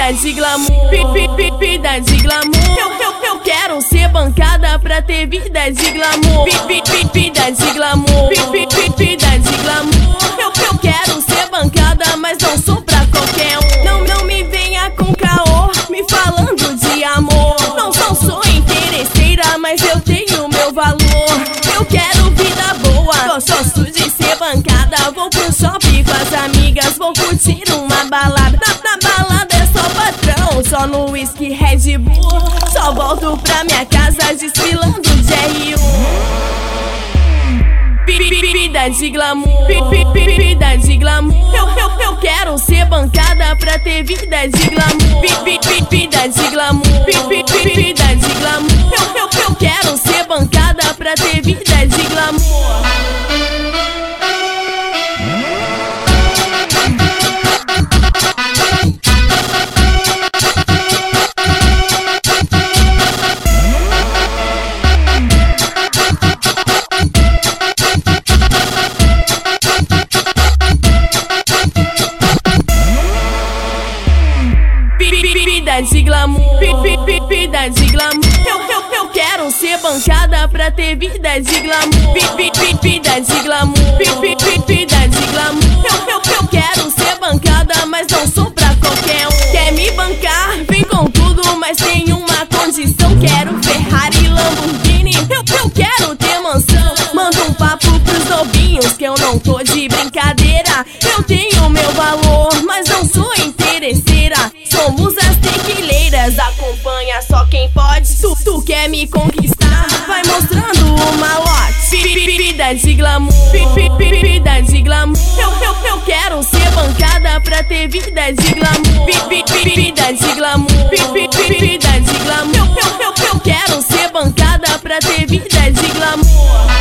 Vida de glamour, vida de glamour. Eu quero ser bancada pra ter vida de glamour. Vida de glamour, vida de glamour. Eu quero ser bancada, mas não sou pra qualquer um. Não me venha com caô, me falando de amor. Não sou interesseira, mas eu tenho meu valor. Eu quero vida boa, gosto de ser bancada. Vou pro shopping com as amigas, vou curtir uma balada. Na balada é só patrão, só no whisky Red Bull. Só volto pra minha casa desfilando de R1. Vida de glamour, vida de glamour. Eu quero ser bancada pra ter vida de glamour. Vida de glamour, vida de glamour. Eu quero ser bancada pra ter vida de glamour. Vida de glamour, vida de glamour. Eu quero ser bancada pra ter vida de glamour. Vida de glamour, vida de glamour. Eu quero ser bancada, mas não sou pra qualquer um. Quer me bancar? Vem com tudo, mas tem uma condição. Quero Ferrari, Lamborghini. Eu quero ter mansão. Manda um papo pros novinhos que eu não tô de brincadeira. Eu tenho meu valor, mas não sou interesseira. Somos as tequileiras, acompanha só quem pode. Tu quer me conquistar? Vai mostrando o malote. Vida de glamour, vida de glamour. Eu quero ser bancada pra ter vida de glamour. Vida de glamour, vida de glamour. Eu quero ser bancada pra ter vida de glamour.